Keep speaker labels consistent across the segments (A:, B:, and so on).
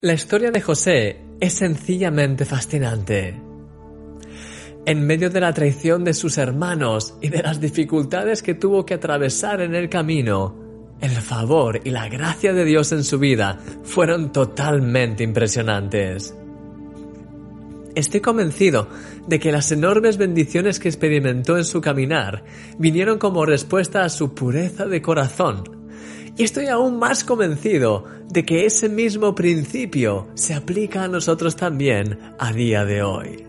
A: La historia de José es sencillamente fascinante. En medio de la traición de sus hermanos y de las dificultades que tuvo que atravesar en el camino, el favor y la gracia de Dios en su vida fueron totalmente impresionantes. Estoy convencido de que las enormes bendiciones que experimentó en su caminar vinieron como respuesta a su pureza de corazón. Y estoy aún más convencido de que ese mismo principio se aplica a nosotros también a día de hoy.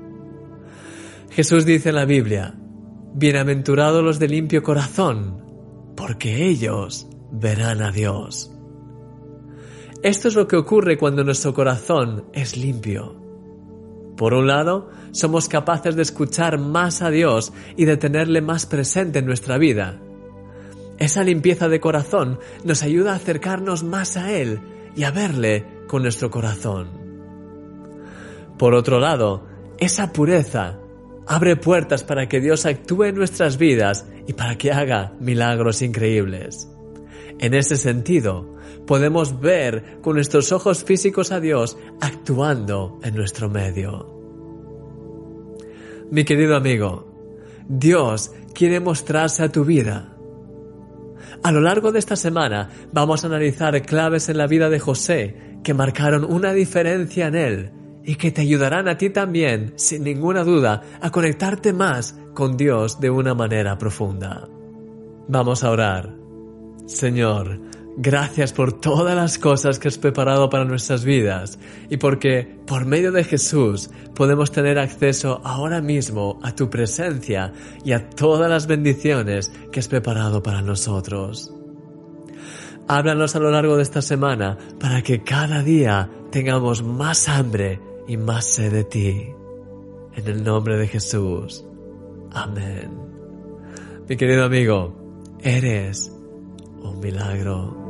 A: Jesús dice en la Biblia: «Bienaventurados los de limpio corazón, porque ellos verán a Dios». Esto es lo que ocurre cuando nuestro corazón es limpio. Por un lado, somos capaces de escuchar más a Dios y de tenerle más presente en nuestra vida. Esa limpieza de corazón nos ayuda a acercarnos más a Él y a verle con nuestro corazón. Por otro lado, esa pureza abre puertas para que Dios actúe en nuestras vidas y para que haga milagros increíbles. En ese sentido, podemos ver con nuestros ojos físicos a Dios actuando en nuestro medio. Mi querido amigo, Dios quiere mostrarse a tu vida. A lo largo de esta semana vamos a analizar claves en la vida de José que marcaron una diferencia en él y que te ayudarán a ti también, sin ninguna duda, a conectarte más con Dios de una manera profunda. Vamos a orar. Señor, gracias por todas las cosas que has preparado para nuestras vidas y porque, por medio de Jesús, podemos tener acceso ahora mismo a tu presencia y a todas las bendiciones que has preparado para nosotros. Háblanos a lo largo de esta semana para que cada día tengamos más hambre y más sed de ti. En el nombre de Jesús. Amén. Mi querido amigo, eres un milagro.